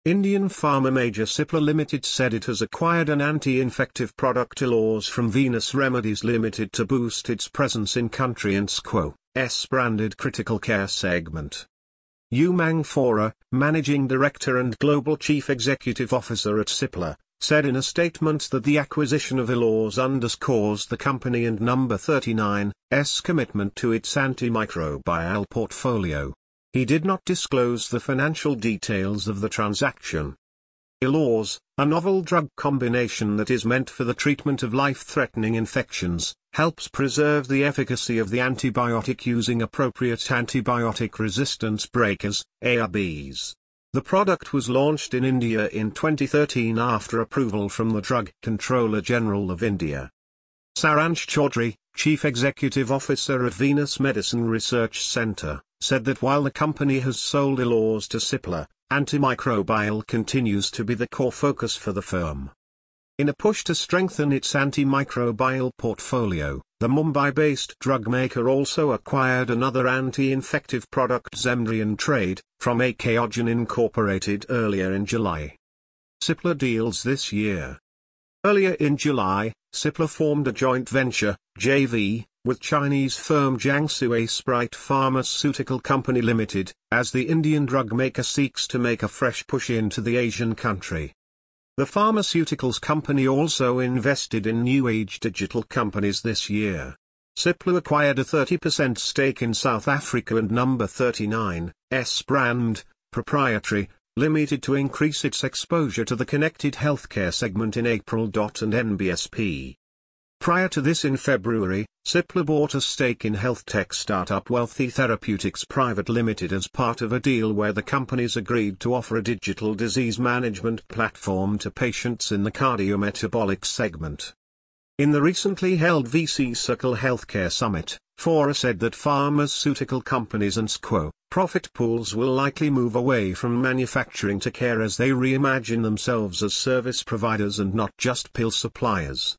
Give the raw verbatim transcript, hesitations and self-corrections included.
Indian pharma major Cipla Limited said it has acquired an anti-infective product Elours from Venus Remedies Limited to boost its presence in country and Squo's branded critical care segment. Umang Fora, Managing Director and Global Chief Executive Officer at Cipla, said in a statement that the acquisition of Elours underscores the company and Number thirty-nine's commitment to its antimicrobial portfolio. He did not disclose the financial details of the transaction. Elours, a novel drug combination that is meant for the treatment of life-threatening infections, helps preserve the efficacy of the antibiotic using appropriate antibiotic resistance breakers, A R Bs. The product was launched in India in twenty thirteen after approval from the Drug Controller General of India. Saransh Chaudhary, Chief Executive Officer at Venus Medicine Research Centre, said that while the company has sold Elours to Cipla, antimicrobial continues to be the core focus for the firm. In a push to strengthen its antimicrobial portfolio, the Mumbai-based drug maker also acquired another anti-infective product Zembrian Trade, from Achaogen Incorporated earlier in July. Cipla deals this year. Earlier in July, Cipla formed a joint venture, J V, with Chinese firm Jiangsu Sprite Pharmaceutical Company Limited, as the Indian drug maker seeks to make a fresh push into the Asian country. The pharmaceuticals company also invested in new age digital companies this year. Cipla acquired a thirty percent stake in South Africa and Number thirty-nine's brand, proprietary, limited to increase its exposure to the connected healthcare segment in April. And N B S P. Prior to this in February, Cipla bought a stake in health tech startup Wealthy Therapeutics Private Limited as part of a deal where the companies agreed to offer a digital disease management platform to patients in the cardiometabolic segment. In the recently held V C Circle Healthcare Summit, Fora said that pharmaceutical companies and Squo profit pools will likely move away from manufacturing to care as they reimagine themselves as service providers and not just pill suppliers.